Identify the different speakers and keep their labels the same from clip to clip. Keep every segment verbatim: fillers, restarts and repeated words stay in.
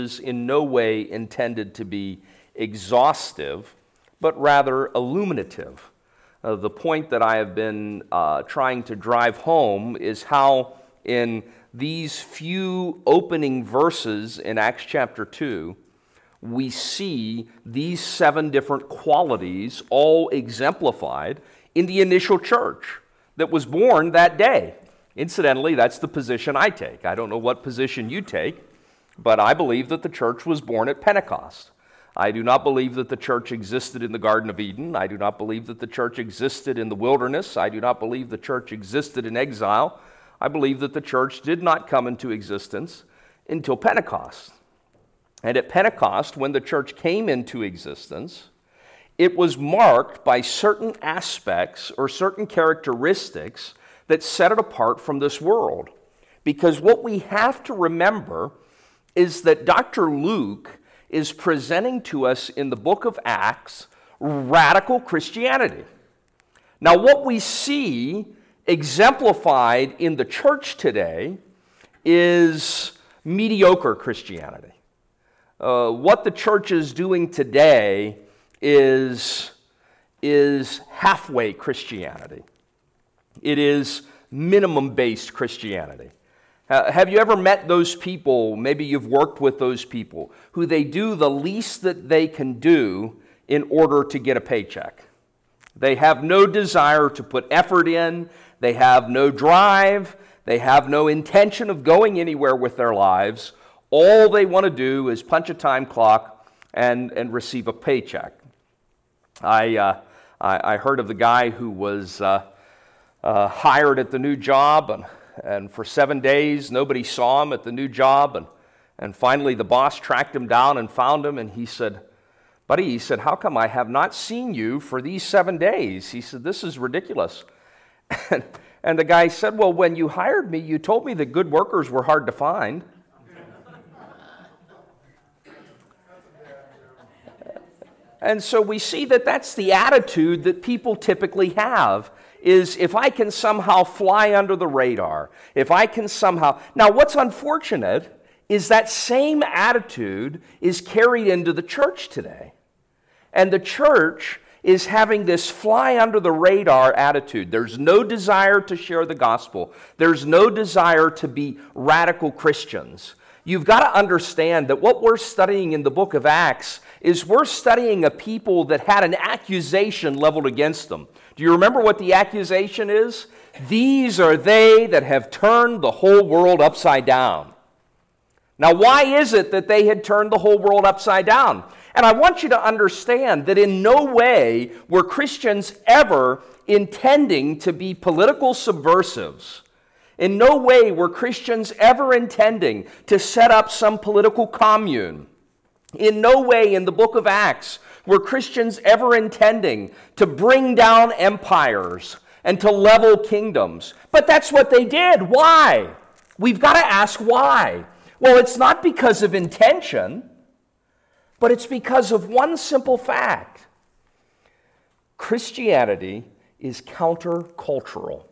Speaker 1: is in no way intended to be exhaustive, but rather illuminative. Uh, the point that I have been uh, trying to drive home is how in these few opening verses in Acts chapter two, we see these seven different qualities all exemplified in the initial church that was born that day. Incidentally, that's the position I take. I don't know what position you take, but I believe that the church was born at Pentecost. I do not believe that the church existed in the Garden of Eden. I do not believe that the church existed in the wilderness. I do not believe the church existed in exile. I believe that the church did not come into existence until Pentecost. And at Pentecost, when the church came into existence, it was marked by certain aspects or certain characteristics that set it apart from this world. Because what we have to remember is that Doctor Luke is presenting to us in the book of Acts radical Christianity. Now, what we see exemplified in the church today is mediocre Christianity. Uh, what the church is doing today is, is halfway Christianity. It is minimum-based Christianity. Uh, have you ever met those people, maybe you've worked with those people, who they do the least that they can do in order to get a paycheck? They have no desire to put effort in, they have no drive, they have no intention of going anywhere with their lives. All they want to do is punch a time clock and, and receive a paycheck. I, uh, I, I heard of the guy who was uh, uh, hired at the new job, and And for seven days, nobody saw him at the new job. And, and finally, the boss tracked him down and found him. And he said, buddy, he said, how come I have not seen you for these seven days? He said, this is ridiculous. And, and the guy said, well, when you hired me, you told me that good workers were hard to find. And so we see that that's the attitude that people typically have, is if I can somehow fly under the radar, if I can somehow... Now, what's unfortunate is that same attitude is carried into the church today. And the church is having this fly under the radar attitude. There's no desire to share the gospel. There's no desire to be radical Christians. You've got to understand that what we're studying in the book of Acts is we're studying a people that had an accusation leveled against them. Do you remember what the accusation is? These are they that have turned the whole world upside down. Now, why is it that they had turned the whole world upside down? And I want you to understand that in no way were Christians ever intending to be political subversives. In no way were Christians ever intending to set up some political commune. In no way in the book of Acts were Christians ever intending to bring down empires and to level kingdoms. But that's what they did. Why? We've got to ask why. Well, it's not because of intention, but it's because of one simple fact. Christianity is countercultural.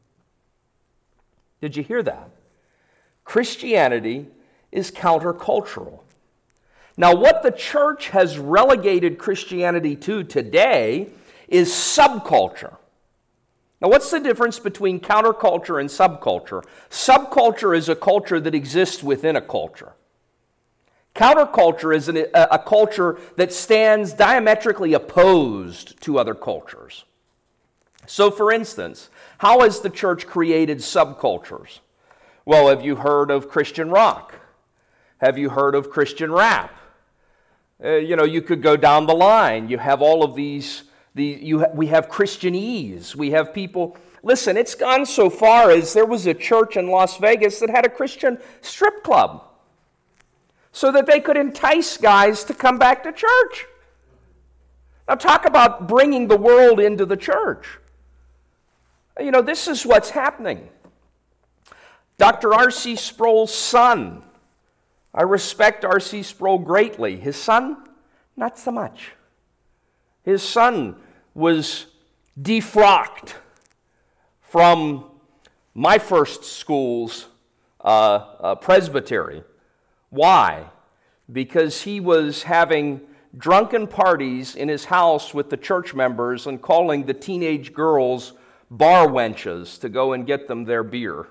Speaker 1: Did you hear that? Christianity is countercultural. Now, what the church has relegated Christianity to today is subculture. Now, what's the difference between counterculture and subculture? Subculture is a culture that exists within a culture. Counterculture is an, a, a culture that stands diametrically opposed to other cultures. So, for instance, how has the church created subcultures? Well, have you heard of Christian rock? Have you heard of Christian rap? Uh, you know, you could go down the line. You have all of these, the, you ha- we have Christianese. We have people, listen, it's gone so far as there was a church in Las Vegas that had a Christian strip club so that they could entice guys to come back to church. Now talk about bringing the world into the church. You know, this is what's happening. Doctor R C Sproul's son, I respect R C Sproul greatly. His son, not so much. His son was defrocked from my first school's uh, uh, presbytery. Why? because he was having drunken parties in his house with the church members and calling the teenage girls bar wenches to go and get them their beer.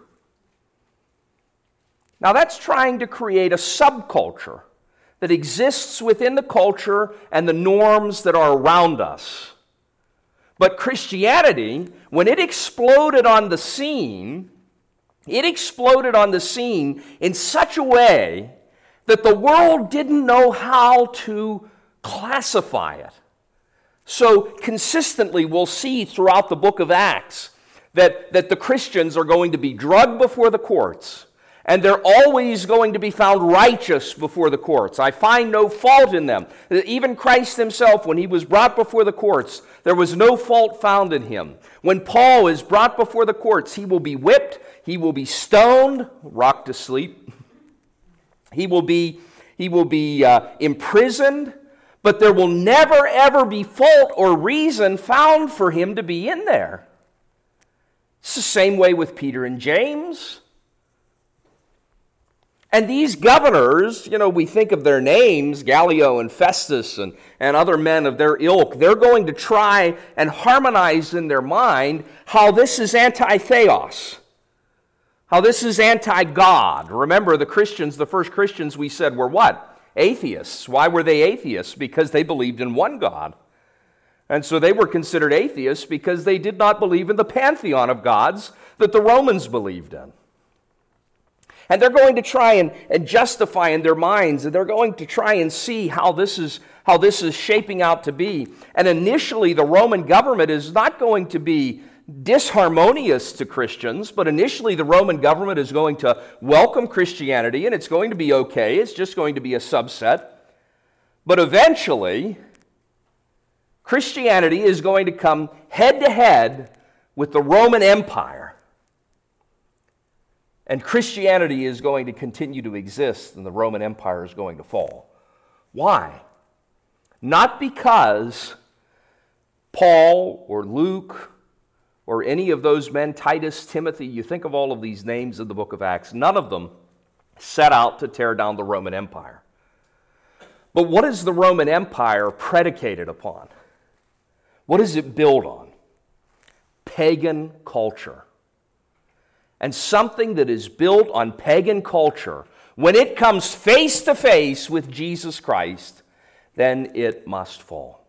Speaker 1: Now that's trying to create a subculture that exists within the culture and the norms that are around us. But Christianity, when it exploded on the scene, it exploded on the scene in such a way that the world didn't know how to classify it. So consistently we'll see throughout the book of Acts that, that the Christians are going to be drugged before the courts, and they're always going to be found righteous before the courts. I find no fault in them. Even Christ himself, when he was brought before the courts, there was no fault found in him. When Paul is brought before the courts, he will be whipped, he will be stoned, rocked to sleep. He will be, he will be uh, imprisoned, but there will never, ever be fault or reason found for him to be in there. It's the same way with Peter and James. And these governors, you know, we think of their names, Gallio and Festus and, and other men of their ilk. They're going to try and harmonize in their mind how this is anti-theos, how this is anti-God. Remember, the Christians, the first Christians we said were what? Atheists. Why were they atheists? Because they believed in one God. And so they were considered atheists because they did not believe in the pantheon of gods that the Romans believed in. And they're going to try and, and justify in their minds, and they're going to try and see how this is how this is shaping out to be. And initially, the Roman government is not going to be disharmonious to Christians, but initially the Roman government is going to welcome Christianity, and it's going to be okay. It's just going to be a subset. But eventually, Christianity is going to come head-to-head with the Roman Empire. And Christianity is going to continue to exist, and the Roman Empire is going to fall. Why? Not because Paul or Luke or any of those men, Titus, Timothy, you think of all of these names in the book of Acts, none of them set out to tear down the Roman Empire. But what is the Roman Empire predicated upon? What does it build on? Pagan culture. And something that is built on pagan culture, when it comes face to face with Jesus Christ, then it must fall.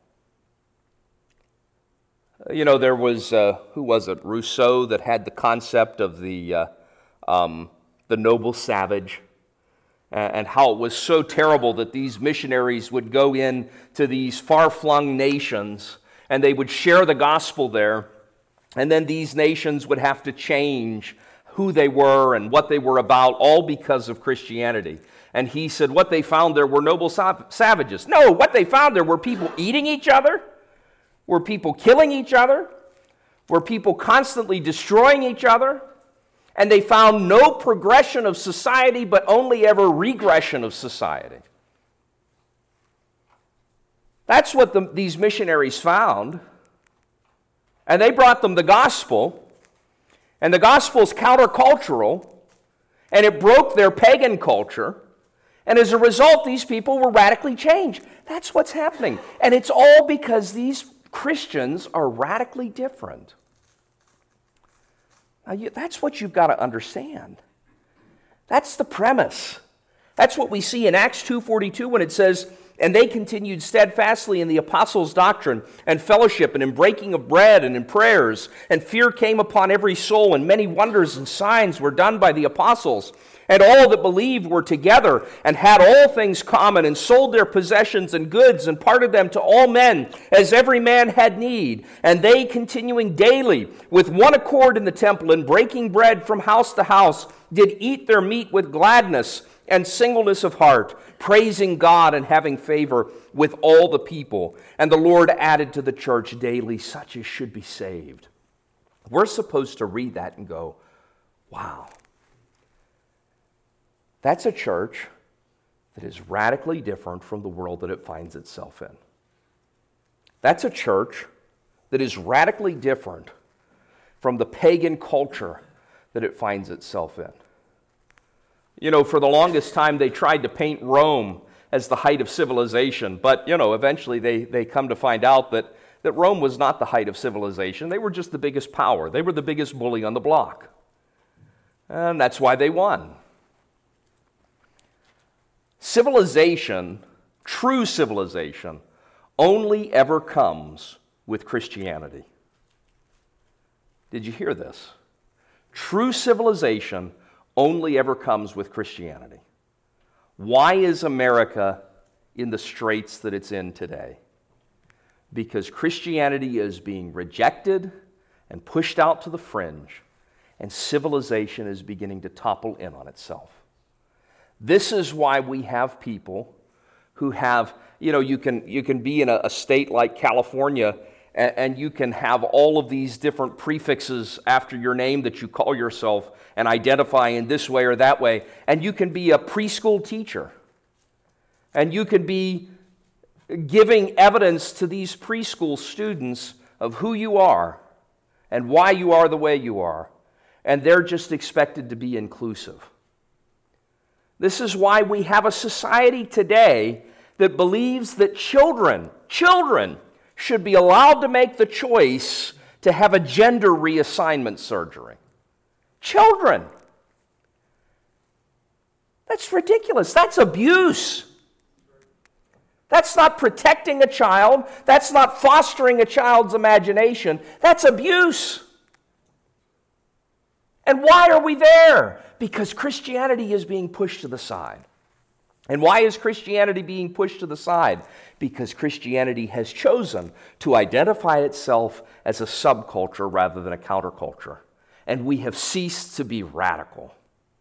Speaker 1: You know, there was, uh, who was it, Rousseau, that had the concept of the, uh, um, the noble savage, and how it was so terrible that these missionaries would go in to these far-flung nations, and they would share the gospel there, and then these nations would have to change who they were and what they were about, all because of Christianity. And he said what they found there were noble savages. No, what they found there were people eating each other, were people killing each other, were people constantly destroying each other, and they found no progression of society, but only ever regression of society. That's what the, these missionaries found. And they brought them the gospel. And the gospel is countercultural, and it broke their pagan culture. And as a result, these people were radically changed. That's what's happening. And it's all because these Christians are radically different. Now, you, that's what you've got to understand. That's the premise. That's what we see in Acts two forty-two when it says, "And they continued steadfastly in the apostles' doctrine and fellowship and in breaking of bread and in prayers. And fear came upon every soul, and many wonders and signs were done by the apostles. And all that believed were together and had all things common, and sold their possessions and goods and parted them to all men as every man had need. And they, continuing daily with one accord in the temple and breaking bread from house to house, did eat their meat with gladness and singleness of heart, praising God and having favor with all the people. And the Lord added to the church daily such as should be saved." We're supposed to read that and go, wow. That's a church that is radically different from the world that it finds itself in. That's a church that is radically different from the pagan culture that it finds itself in. You know, for the longest time, they tried to paint Rome as the height of civilization. But, you know, eventually they, they come to find out that, that Rome was not the height of civilization. They were just the biggest power. They were the biggest bully on the block. And that's why they won. Civilization, true civilization, only ever comes with Christianity. Did you hear this? True civilization only ever comes with Christianity. Why is America in the straits that it's in today? Because Christianity is being rejected and pushed out to the fringe, and civilization is beginning to topple in on itself. This is why we have people who have, you know, you can, you can be in a, a state like California and, and you can have all of these different prefixes after your name that you call yourself and identify in this way or that way. And you can be a preschool teacher. And you can be giving evidence to these preschool students of who you are and why you are the way you are. And they're just expected to be inclusive. This is why we have a society today that believes that children, children should be allowed to make the choice to have a gender reassignment surgery. Children. That's ridiculous. That's abuse. That's not protecting a child. That's not fostering a child's imagination. That's abuse. And why are we there? Because Christianity is being pushed to the side. And why is Christianity being pushed to the side? Because Christianity has chosen to identify itself as a subculture rather than a counterculture. And we have ceased to be radical.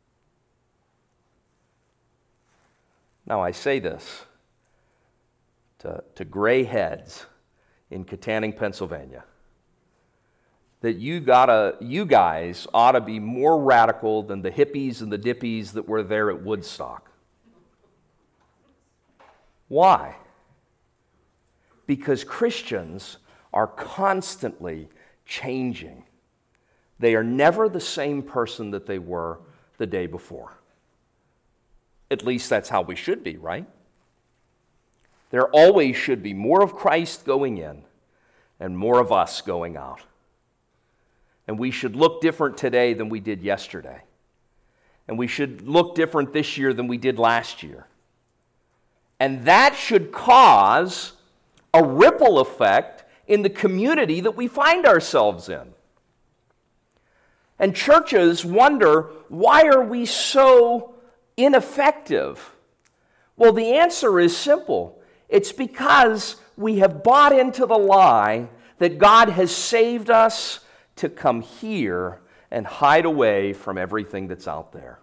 Speaker 1: Now I say this to, to gray heads in Katanning, Pennsylvania, that you gotta, you guys ought to be more radical than the hippies and the dippies that were there at Woodstock. Why? Because Christians are constantly changing. They are never the same person that they were the day before. At least that's how we should be, right? There always should be more of Christ going in and more of us going out. And we should look different today than we did yesterday. And we should look different this year than we did last year. And that should cause a ripple effect in the community that we find ourselves in. And churches wonder, why are we so ineffective? Well, the answer is simple. It's because we have bought into the lie that God has saved us to come here and hide away from everything that's out there.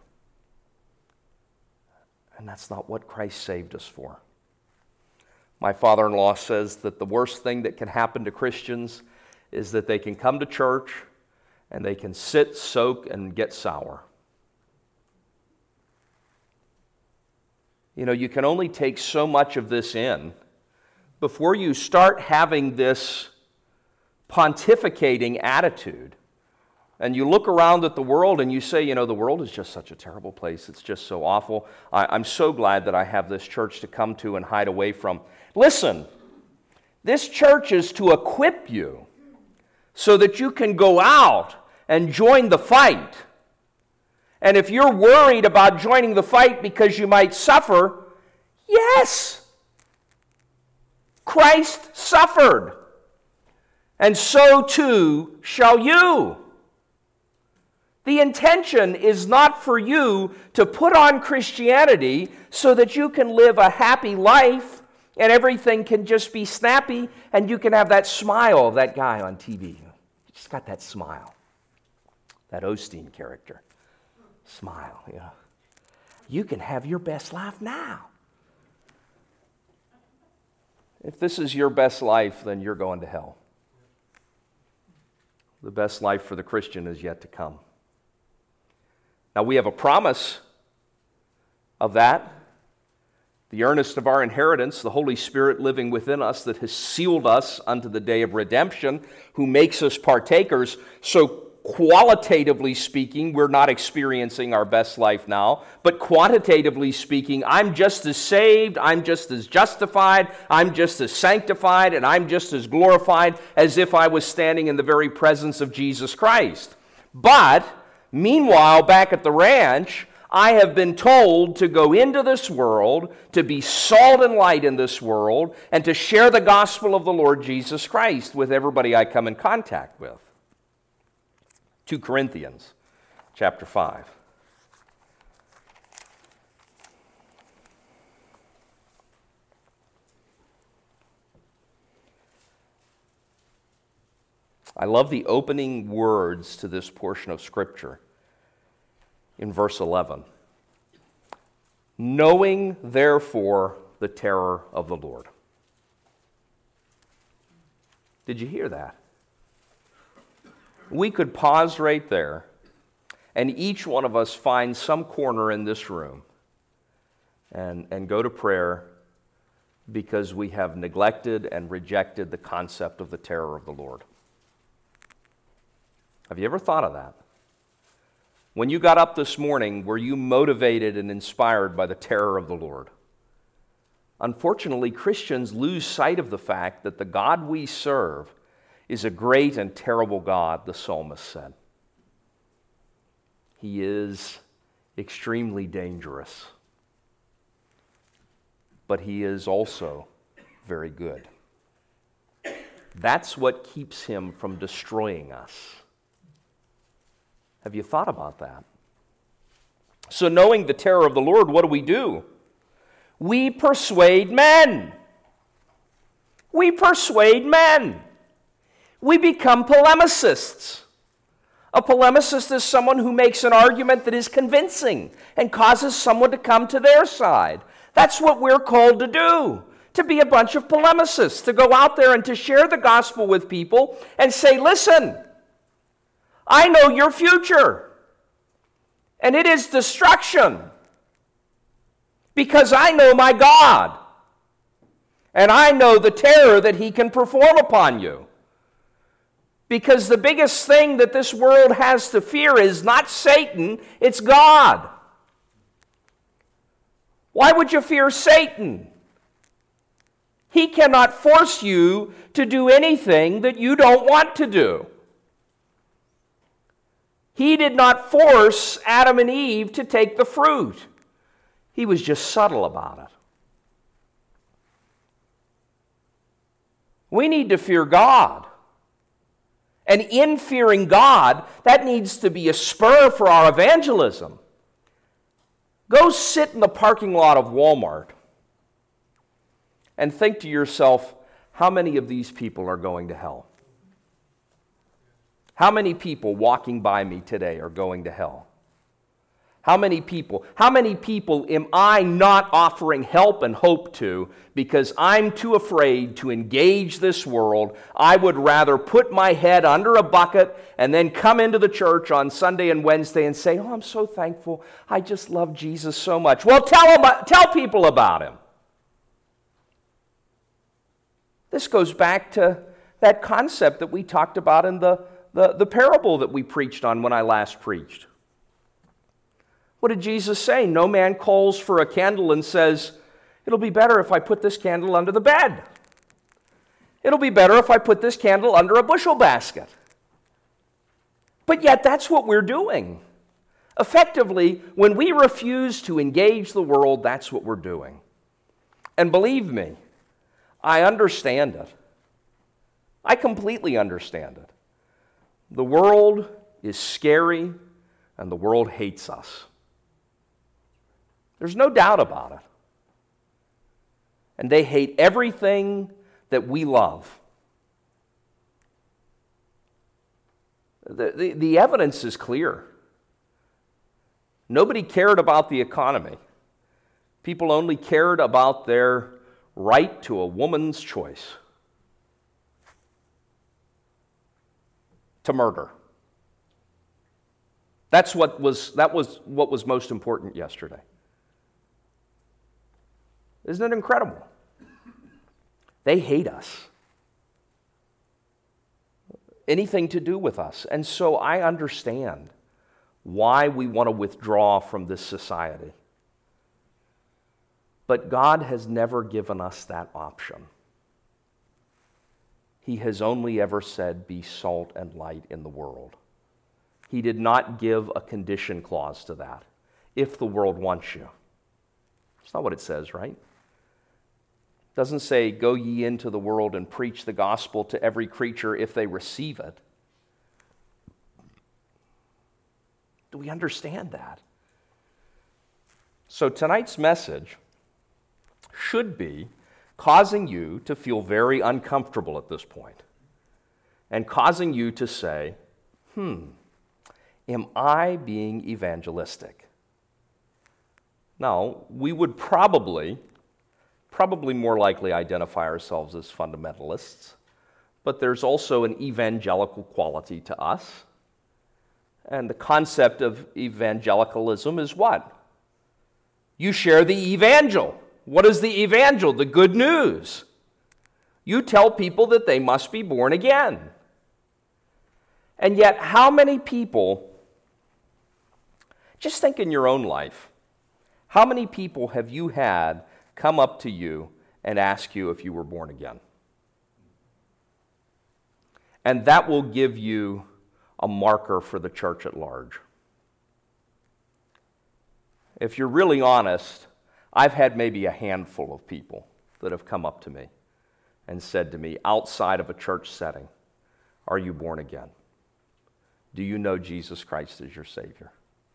Speaker 1: And that's not what Christ saved us for. My father-in-law says that the worst thing that can happen to Christians is that they can come to church and they can sit, soak, and get sour. You know, you can only take so much of this in before you start having this pontificating attitude. And you look around at the world and you say, you know, the world is just such a terrible place. It's just so awful. I, I'm so glad that I have this church to come to and hide away from. Listen, this church is to equip you so that you can go out and join the fight. And if you're worried about joining the fight because you might suffer, yes, Christ suffered. And so too shall you. The intention is not for you to put on Christianity so that you can live a happy life and everything can just be snappy and you can have that smile of that guy on T V. He's got that smile. That Osteen character. Smile, yeah. You can have your best life now. If this is your best life, then you're going to hell. The best life for the Christian is yet to come. Now we have a promise of that. The earnest of our inheritance, the Holy Spirit living within us that has sealed us unto the day of redemption, who makes us partakers. So qualitatively speaking, we're not experiencing our best life now, but quantitatively speaking, I'm just as saved, I'm just as justified, I'm just as sanctified, and I'm just as glorified as if I was standing in the very presence of Jesus Christ. But, meanwhile, back at the ranch, I have been told to go into this world, to be salt and light in this world, and to share the gospel of the Lord Jesus Christ with everybody I come in contact with. Second Corinthians chapter five. I love the opening words to this portion of Scripture in verse eleven. Knowing, therefore, the terror of the Lord. Did you hear that? We could pause right there, and each one of us find some corner in this room and, and go to prayer because we have neglected and rejected the concept of the terror of the Lord. Have you ever thought of that? When you got up this morning, were you motivated and inspired by the terror of the Lord? Unfortunately, Christians lose sight of the fact that the God we serve is a great and terrible God, the psalmist said. He is extremely dangerous, but he is also very good. That's what keeps him from destroying us. Have you thought about that? So knowing the terror of the Lord, what do we do? We persuade men. We persuade men. We become polemicists. A polemicist is someone who makes an argument that is convincing and causes someone to come to their side. That's what we're called to do, to be a bunch of polemicists, to go out there and to share the gospel with people and say, listen, I know your future, and it is destruction, because I know my God, and I know the terror that he can perform upon you. Because the biggest thing that this world has to fear is not Satan, it's God. Why would you fear Satan? He cannot force you to do anything that you don't want to do. He did not force Adam and Eve to take the fruit. He was just subtle about it. We need to fear God. And in fearing God, that needs to be a spur for our evangelism. Go sit in the parking lot of Walmart and think to yourself, how many of these people are going to hell? How many people walking by me today are going to hell? How many people, how many people am I not offering help and hope to because I'm too afraid to engage this world? I would rather put my head under a bucket and then come into the church on Sunday and Wednesday and say, oh, I'm so thankful. I just love Jesus so much. Well, tell them, tell people about him. This goes back to that concept that we talked about in the, the, the parable that we preached on when I last preached. What did Jesus say? No man calls for a candle and says, it'll be better if I put this candle under the bed. It'll be better if I put this candle under a bushel basket. But yet that's what we're doing. Effectively, when we refuse to engage the world, that's what we're doing. And believe me, I understand it. I completely understand it. The world is scary and the world hates us. There's no doubt about it. And they hate everything that we love. The, the, the evidence is clear. Nobody cared about the economy. People only cared about their right to a woman's choice. To murder. That's what was, that was what was most important yesterday. Isn't it incredible? They hate us. anything to do with us. And so I understand why we want to withdraw from this society. But God has never given us that option. He has only ever said, be salt and light in the world. He did not give a condition clause to that. If the world wants you. It's not what it says, right? It doesn't say, go ye into the world and preach the gospel to every creature if they receive it. Do we understand that? So tonight's message should be causing you to feel very uncomfortable at this point and causing you to say, hmm, am I being evangelistic? Now, we would probably, probably more likely identify ourselves as fundamentalists, but there's also an evangelical quality to us. And the concept of evangelicalism is what? You share the evangel. What is the evangel? The good news. You tell people that they must be born again. And yet, how many people, just think in your own life, how many people have you had come up to you and ask you if you were born again? And that will give you a marker for the church at large. If you're really honest, I've had maybe a handful of people that have come up to me and said to me, outside of a church setting, are you born again? Do you know Jesus Christ as your Savior?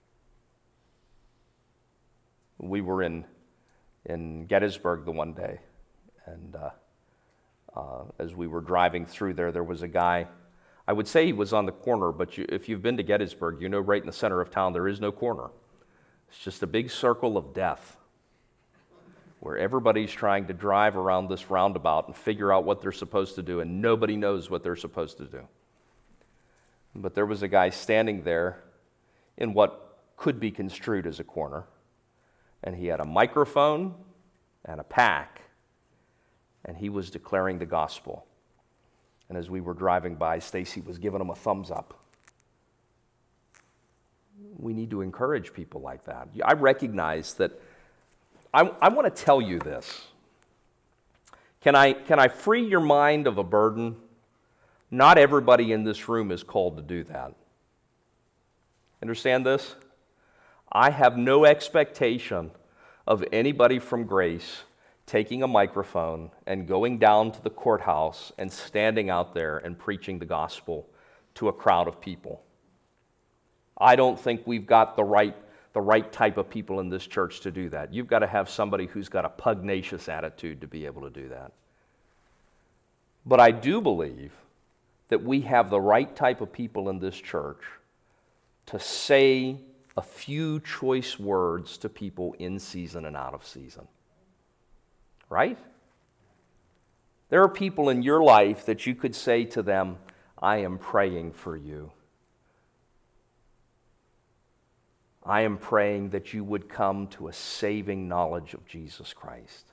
Speaker 1: We were in, in Gettysburg the one day, and uh, uh, as we were driving through there, there was a guy, I would say he was on the corner, but you, if you've been to Gettysburg, you know right in the center of town there is no corner. It's just a big circle of death where everybody's trying to drive around this roundabout and figure out what they're supposed to do, and nobody knows what they're supposed to do. But there was a guy standing there in what could be construed as a corner, and he had a microphone and a pack, and he was declaring the gospel. And as we were driving by, Stacy was giving him a thumbs up. We need to encourage people like that. I recognize that. I, I want to tell you this. Can I, can I free your mind of a burden? Not everybody in this room is called to do that. Understand this? I have no expectation of anybody from Grace taking a microphone and going down to the courthouse and standing out there and preaching the gospel to a crowd of people. I don't think we've got the right, the right type of people in this church to do that. You've got to have somebody who's got a pugnacious attitude to be able to do that. But I do believe that we have the right type of people in this church to say a few choice words to people in season and out of season. Right? There are people in your life that you could say to them, I am praying for you. I am praying that you would come to a saving knowledge of Jesus Christ.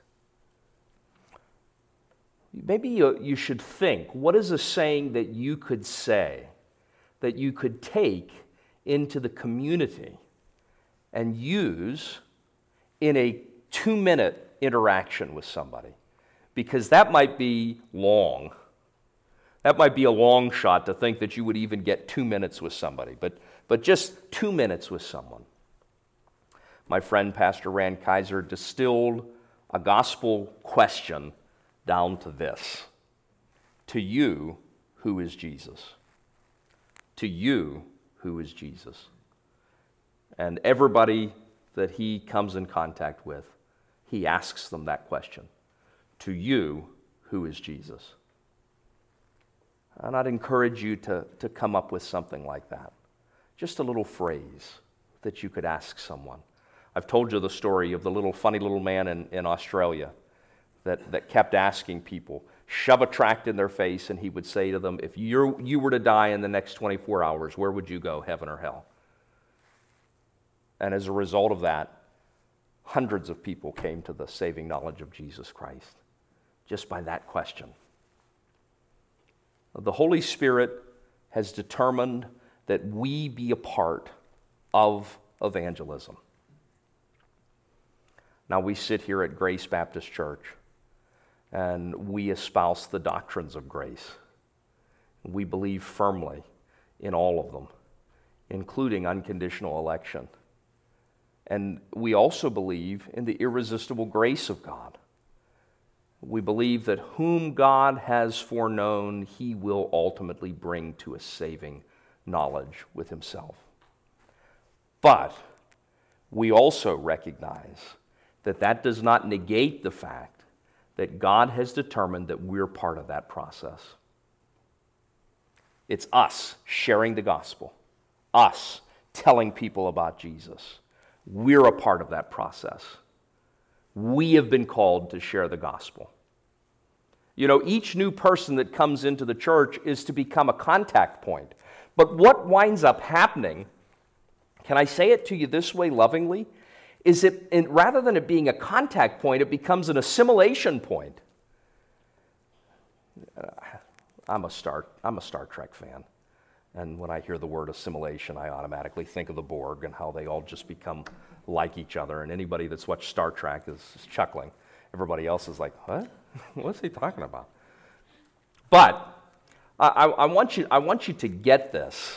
Speaker 1: Maybe you, you should think, what is a saying that you could say, that you could take into the community and use in a two-minute interaction with somebody? Because that might be long. That might be a long shot to think that you would even get two minutes with somebody, but, but just two minutes with someone. My friend Pastor Rand Kaiser distilled a gospel question down to this. To you, who is Jesus? To you, who is Jesus? And everybody that he comes in contact with, he asks them that question. To you, who is Jesus? And I'd encourage you to, to come up with something like that. Just a little phrase that you could ask someone. I've told you the story of the little funny little man in, in Australia that, that kept asking people, shove a tract in their face, and he would say to them, if you're, you were to die in the next twenty-four hours, where would you go, heaven or hell? And as a result of that, hundreds of people came to the saving knowledge of Jesus Christ just by that question. The Holy Spirit has determined that we be a part of evangelism. Now, we sit here at Grace Baptist Church, and we espouse the doctrines of grace. We believe firmly in all of them, including unconditional election. And we also believe in the irresistible grace of God. We believe that whom God has foreknown, he will ultimately bring to a saving knowledge with himself. But we also recognize that that does not negate the fact that God has determined that we're part of that process. It's us sharing the gospel, us telling people about Jesus. We're a part of that process. We have been called to share the gospel. You know, each new person that comes into the church is to become a contact point. But what winds up happening, can I say it to you this way lovingly, is it, and rather than it being a contact point, it becomes an assimilation point. Uh, I'm a Star, I'm a Star Trek fan. And when I hear the word assimilation, I automatically think of the Borg and how they all just become like each other. And anybody that's watched Star Trek is, is chuckling. Everybody else is like, what? What's he talking about? But I, I, I, want you, I want you to get this,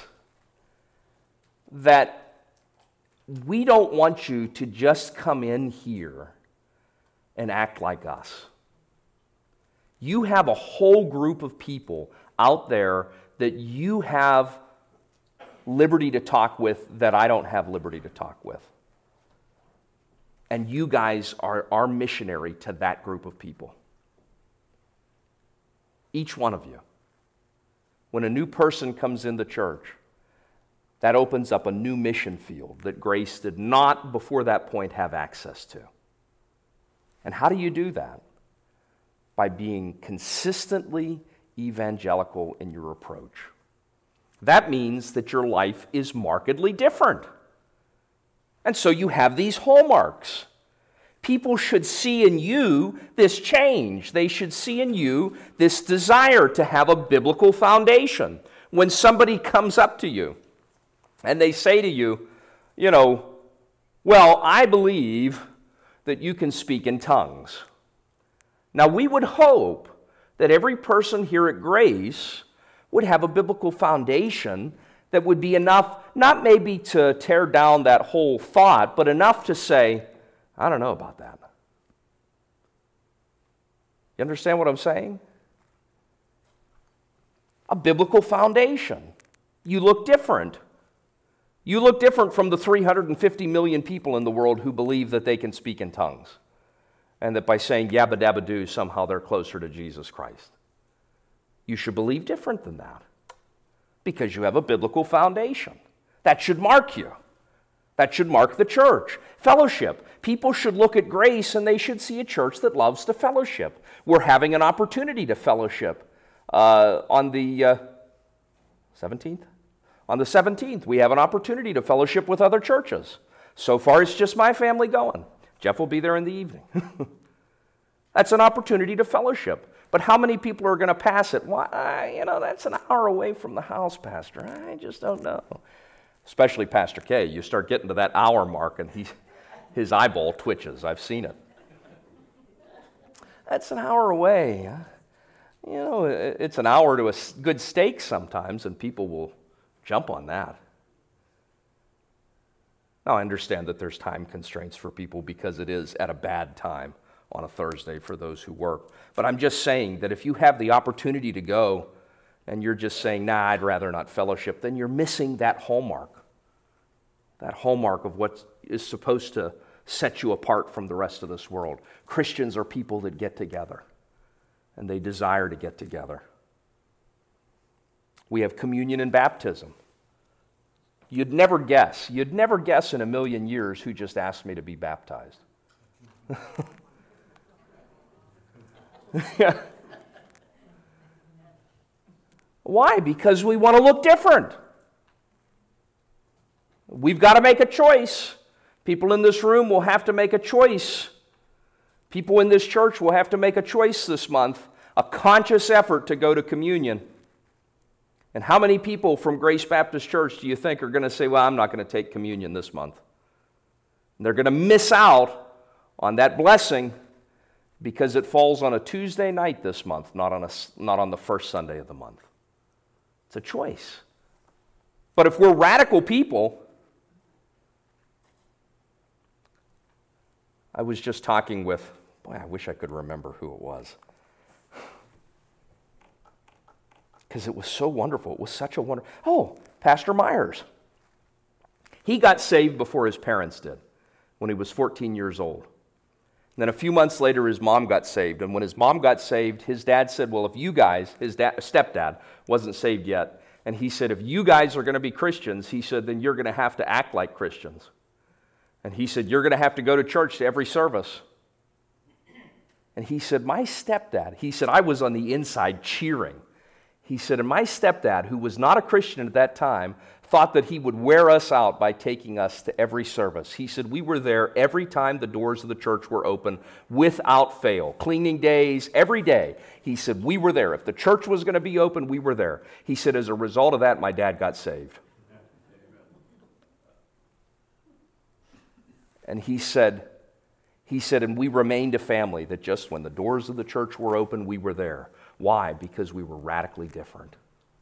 Speaker 1: that we don't want you to just come in here and act like us. You have a whole group of people out there that you have liberty to talk with that I don't have liberty to talk with. And you guys are our missionary to that group of people. Each one of you. When a new person comes in the church, that opens up a new mission field that Grace did not before that point have access to. And how do you do that? By being consistently evangelical in your approach. That means that your life is markedly different. And so you have these hallmarks. People should see in you this change. They should see in you this desire to have a biblical foundation. When somebody comes up to you and they say to you, you know, well, I believe that you can speak in tongues. Now, we would hope that every person here at Grace would have a biblical foundation that would be enough, not maybe to tear down that whole thought, but enough to say, I don't know about that. You understand what I'm saying? A biblical foundation. You look different. You look different from the three hundred fifty million people in the world who believe that they can speak in tongues, and that by saying yabba dabba doo, somehow they're closer to Jesus Christ. You should believe different than that, because you have a biblical foundation. That should mark you. That should mark the church. Fellowship. People should look at Grace and they should see a church that loves to fellowship. We're having an opportunity to fellowship uh, on the uh, seventeenth? On the seventeenth, we have an opportunity to fellowship with other churches. So far, it's just my family going. Jeff will be there in the evening. That's an opportunity to fellowship. But how many people are going to pass it? Why, you know, that's an hour away from the house, Pastor. I just don't know. Especially Pastor K. You start getting to that hour mark and he, his eyeball twitches. I've seen it. That's an hour away. You know, it's an hour to a good steak sometimes, and people will jump on that. Now, I understand that there's time constraints for people because it is at a bad time on a Thursday for those who work. But I'm just saying that if you have the opportunity to go and you're just saying, nah, I'd rather not fellowship, then you're missing that hallmark. That hallmark of what is supposed to set you apart from the rest of this world. Christians are people that get together, and they desire to get together. We have communion and baptism. You'd never guess, you'd never guess in a million years who just asked me to be baptized. Yeah. Why? Because we want to look different. We've got to make a choice. People in this room will have to make a choice. People in this church will have to make a choice this month, a conscious effort to go to communion. And how many people from Grace Baptist Church do you think are going to say, well, I'm not going to take communion this month? And they're going to miss out on that blessing because it falls on a Tuesday night this month, not on, a, not on the first Sunday of the month. It's a choice. But if we're radical people, I was just talking with, boy, I wish I could remember who it was. Because it was so wonderful. It was such a wonderful... Oh, Pastor Myers. He got saved before his parents did, when he was fourteen years old. And then a few months later, his mom got saved. And when his mom got saved, his dad said, well, if you guys, his dad, stepdad wasn't saved yet, and he said, if you guys are going to be Christians, he said, then you're going to have to act like Christians. And he said, you're going to have to go to church to every service. And he said, my stepdad, he said, I was on the inside cheering. He said, and my stepdad, who was not a Christian at that time, thought that he would wear us out by taking us to every service. He said, we were there every time the doors of the church were open without fail. Cleaning days, every day. He said, we were there. If the church was going to be open, we were there. He said, as a result of that, my dad got saved. And he said, he said, and we remained a family that just when the doors of the church were open, we were there. Why? Because we were radically different.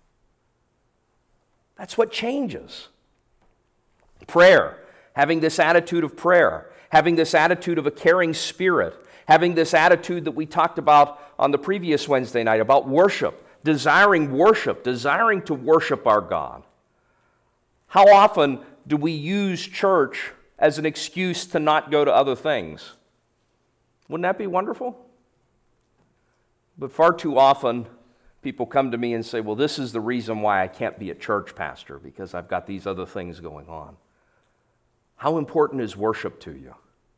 Speaker 1: That's what changes. Prayer, having this attitude of prayer, having this attitude of a caring spirit, having this attitude that we talked about on the previous Wednesday night about worship, desiring worship, desiring to worship our God. How often do we use church as an excuse to not go to other things? Wouldn't that be wonderful? But far too often, people come to me and say, well, this is the reason why I can't be at church, Pastor, because I've got these other things going on. How important is worship to you?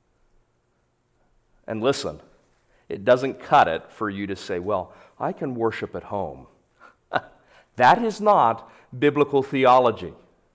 Speaker 1: And listen, it doesn't cut it for you to say, well, I can worship at home. That is not biblical theology.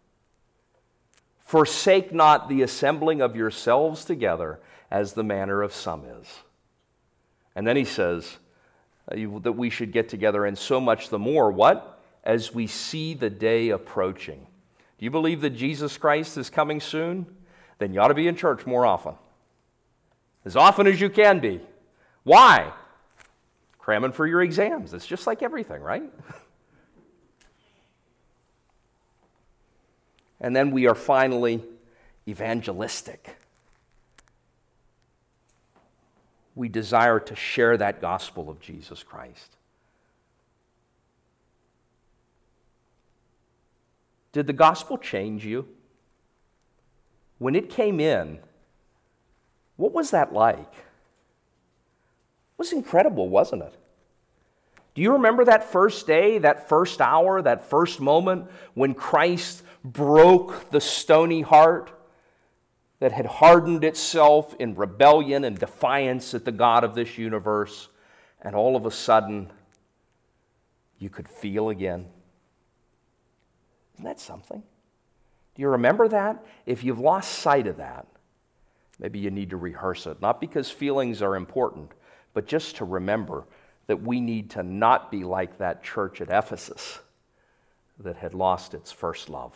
Speaker 1: Forsake not the assembling of yourselves together as the manner of some is. And then he says, that we should get together, and so much the more, what? As we see the day approaching. Do you believe that Jesus Christ is coming soon? Then you ought to be in church more often. As often as you can be. Why? Cramming for your exams. It's just like everything, right? And then we are finally evangelistic. We desire to share that gospel of Jesus Christ. Did the gospel change you? When it came in, what was that like? It was incredible, wasn't it? Do you remember that first day, that first hour, that first moment when Christ broke the stony heart that had hardened itself in rebellion and defiance at the God of this universe, and all of a sudden, you could feel again? Isn't that something? Do you remember that? If you've lost sight of that, maybe you need to rehearse it. Not because feelings are important, but just to remember that we need to not be like that church at Ephesus that had lost its first love.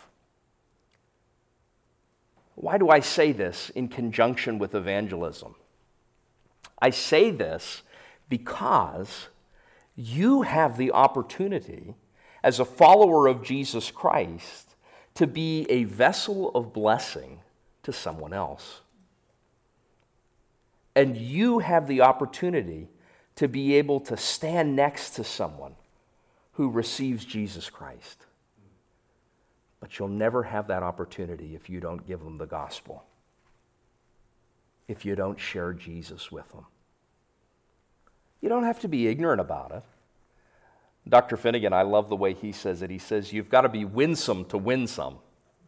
Speaker 1: Why do I say this in conjunction with evangelism? I say this because you have the opportunity as a follower of Jesus Christ to be a vessel of blessing to someone else. And you have the opportunity to be able to stand next to someone who receives Jesus Christ. But you'll never have that opportunity if you don't give them the gospel, if you don't share Jesus with them. You don't have to be ignorant about it. Doctor Finnegan, I love the way he says it. He says, you've got to be winsome to win some.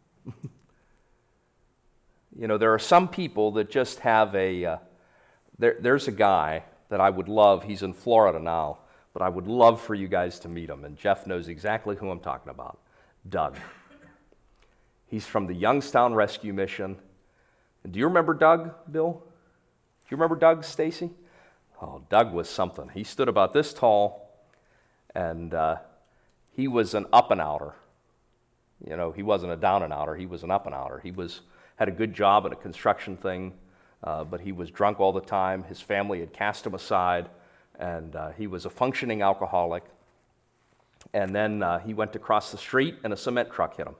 Speaker 1: You know, there are some people that just have a, uh, there, there's a guy that I would love, he's in Florida now, but I would love for you guys to meet him, and Jeff knows exactly who I'm talking about, Doug. He's from the Youngstown Rescue Mission. And do you remember Doug, Bill? Do you remember Doug, Stacy? Oh, Doug was something. He stood about this tall, and uh, he was an up and outer. You know, he wasn't a down and outer, he was an up and outer. He was had a good job at a construction thing, uh, but he was drunk all the time. His family had cast him aside, and uh, he was a functioning alcoholic. And then uh, he went to cross the street, and a cement truck hit him.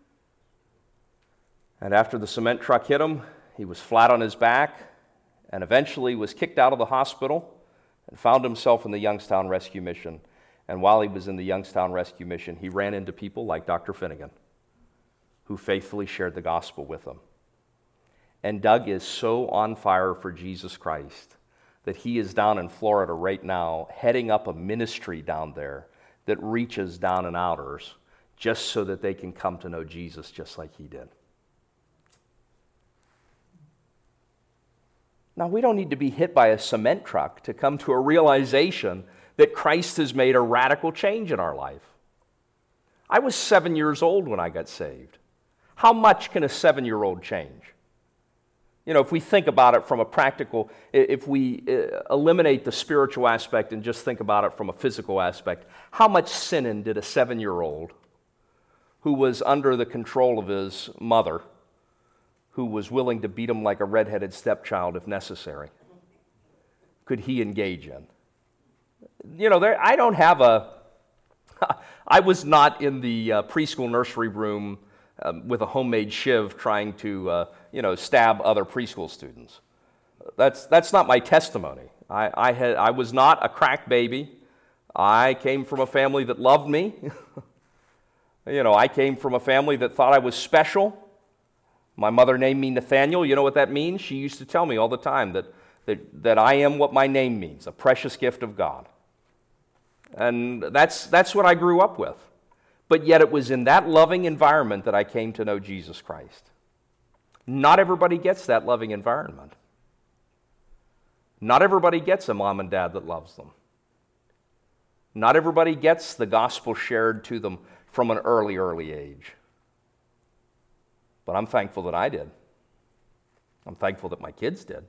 Speaker 1: And after the cement truck hit him, he was flat on his back, and eventually was kicked out of the hospital and found himself in the Youngstown Rescue Mission. And while he was in the Youngstown Rescue Mission, he ran into people like Doctor Finnegan, who faithfully shared the gospel with him. And Doug is so on fire for Jesus Christ that he is down in Florida right now, heading up a ministry down there that reaches down and outers just so that they can come to know Jesus just like he did. Now, we don't need to be hit by a cement truck to come to a realization that Christ has made a radical change in our life. I was seven years old when I got saved. How much can a seven-year-old change? You know, if we think about it from a practical, if we eliminate the spiritual aspect and just think about it from a physical aspect, how much sinning did a seven-year-old who was under the control of his mother, who was willing to beat him like a redheaded stepchild if necessary, could he engage in? You know, there, I don't have a, I was not in the uh, preschool nursery room um, with a homemade shiv trying to, uh, you know, stab other preschool students. That's, that's not my testimony. I, I, had, I was not a crack baby. I came from a family that loved me. You know, I came from a family that thought I was special. My mother named me Nathaniel. You know what that means? She used to tell me all the time that, that, that I am what my name means, a precious gift of God. And that's, that's what I grew up with. But yet it was in that loving environment that I came to know Jesus Christ. Not everybody gets that loving environment. Not everybody gets a mom and dad that loves them. Not everybody gets the gospel shared to them from an early, early age. But I'm thankful that I did. I'm thankful that my kids did.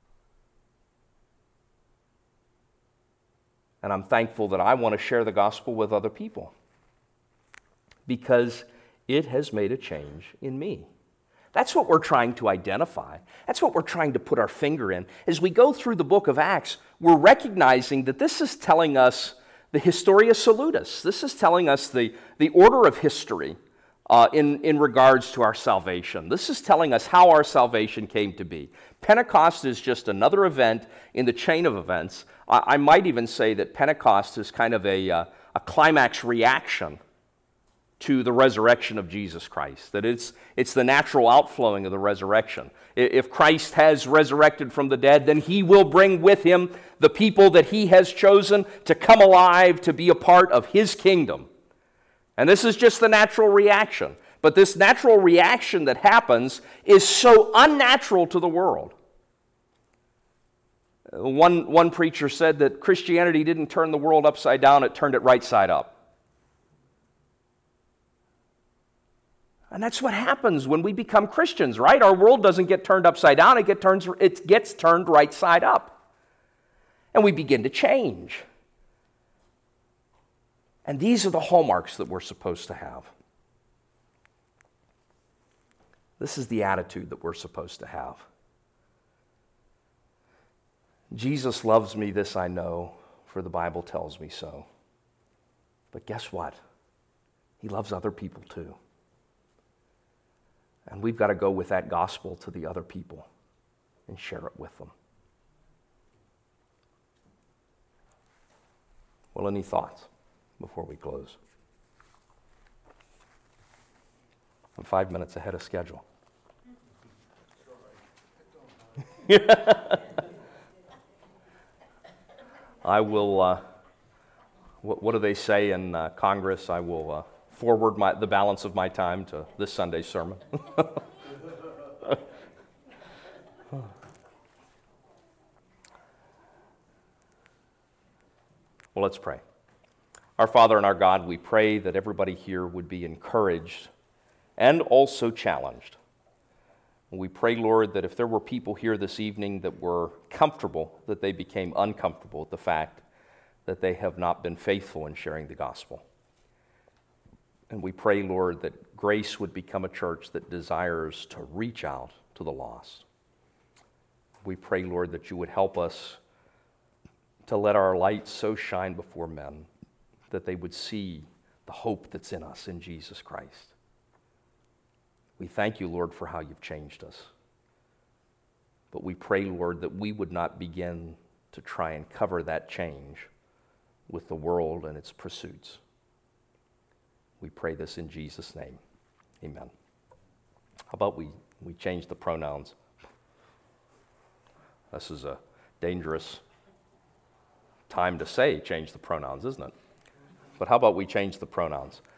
Speaker 1: And I'm thankful that I want to share the gospel with other people because it has made a change in me. That's what we're trying to identify. That's what we're trying to put our finger in. As we go through the book of Acts, we're recognizing that this is telling us the Historia Salutis. This is telling us the, the order of history uh, in, in regards to our salvation. This is telling us how our salvation came to be. Pentecost is just another event in the chain of events. I, I might even say that Pentecost is kind of a, uh, a climax reaction to the resurrection of Jesus Christ, that it's, it's the natural outflowing of the resurrection. If Christ has resurrected from the dead, then he will bring with him the people that he has chosen to come alive, to be a part of his kingdom. And this is just the natural reaction. But this natural reaction that happens is so unnatural to the world. One, one preacher said that Christianity didn't turn the world upside down, it turned it right side up. And that's what happens when we become Christians, right? Our world doesn't get turned upside down, it, get turns, it gets turned right side up. And we begin to change. And these are the hallmarks that we're supposed to have. This is the attitude that we're supposed to have. Jesus loves me, this I know, for the Bible tells me so. But guess what? He loves other people too. And we've got to go with that gospel to the other people and share it with them. Well, any thoughts before we close? I'm five minutes ahead of schedule. I will, uh, what, what do they say in uh, Congress? I will uh, forward my, the balance of my time to this Sunday's sermon. Well, let's pray. Our Father and our God, we pray that everybody here would be encouraged and also challenged. We pray, Lord, that if there were people here this evening that were comfortable, that they became uncomfortable with the fact that they have not been faithful in sharing the gospel. And we pray, Lord, that Grace would become a church that desires to reach out to the lost. We pray, Lord, that you would help us to let our light so shine before men that they would see the hope that's in us in Jesus Christ. We thank you, Lord, for how you've changed us. But we pray, Lord, that we would not begin to try and cover that change with the world and its pursuits. We pray this in Jesus' name. Amen. How about we, we change the pronouns? This is a dangerous time to say change the pronouns, isn't it? But how about we change the pronouns?